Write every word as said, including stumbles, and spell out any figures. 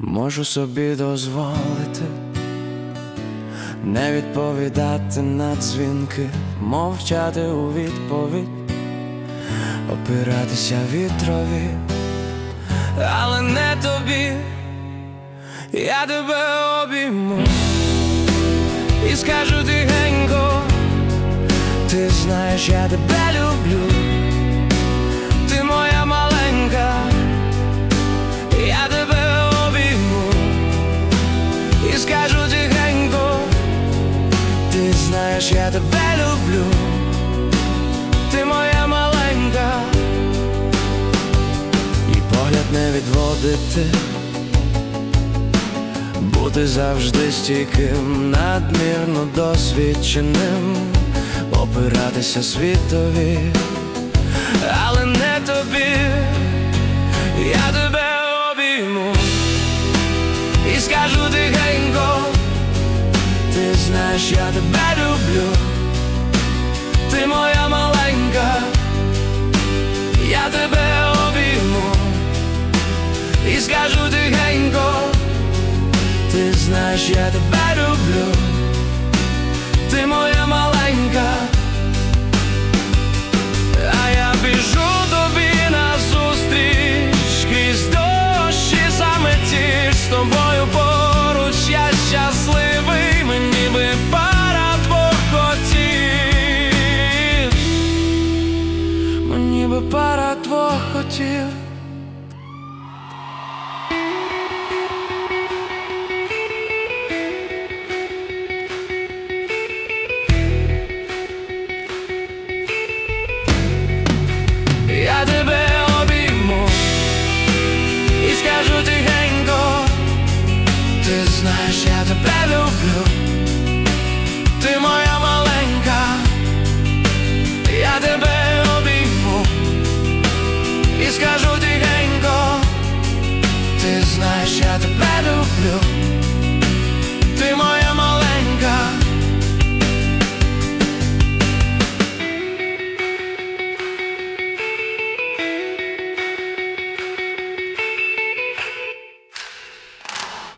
Можу собі дозволити не відповідати на дзвінки, мовчати у відповідь, опиратися вітрові, але не тобі. Я тебе обійму і скажу тихенько: ти знаєш, я тебе люблю, ти моя маленька. Я тебе обійму і скажу тихенько: ти знаєш, я тебе люблю, ти моя маленька. І погляд не відводити, бути завжди стійким, надмірно досвідченим, опиратися світові, але не тобі. Я тебе обійму і скажу тихенько: ти знаєш, я тебе люблю, ти моя маленька. Я тебе обійму і скажу тихенько: ти знаєш, я тебе люблю, ти моя маленька. А я біжу тобі назустріч крізь дощ і заметіль. З тобою поруч я щасливий, мені би пара двох хотів, мені би пара двох хотів. Я тебе обійму і скажу тихенько: ти знаєш, я тебе люблю, ти моя маленька. Я тебе обійму і скажу тихенько: ти знаєш, я тебе люблю,